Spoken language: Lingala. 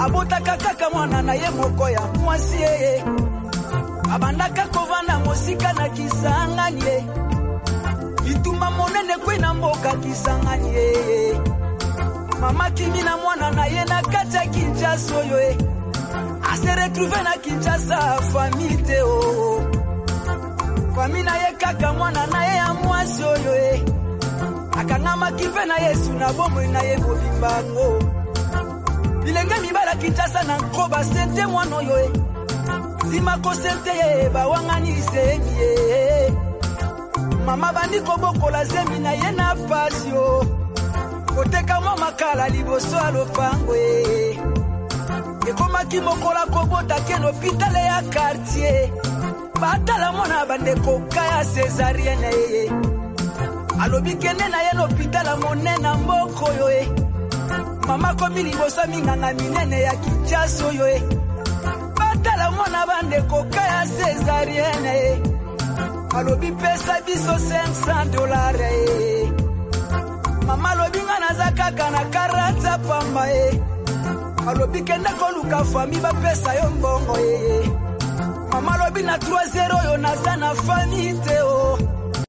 abotaka kaka mwana na ye moko ya mwasi ye abandaka kovanda mosika na Kisangani ye ituma monene kwena mboka Kisangani ye mama kimi na mwana na ye na kati ya Kinshasa oyo ye ase retrouve na Kinshasa famille o famille na ye kaka mwana na ye ya mwasi oyo ye akangama kipe na Yesu na bomo na ye bobimbango bilenge mibala Kinshasa na nkoba sente mwana oyo ye zima ko sente ye bawangani sengi ye mama bandi kobokola zemi na ye na pasio koteka mama kala liboso alopango ye ekomaki mokola kobota ken hôpital ya quartier batala mona bande kokaya césarienne ye alobi kende na ye hôpital monena mboko yo ye mama komi liboso minganga minene ya Kinshasa yo ye batala mona bande kokaya césarienne ye alobi pesa biso $500 ye mama lobi ngana zakaka na 40 pamba ye alobi kende koluka fami ba pesa yo mbongo ye mama lobi na 3-0 yo naza na famille te o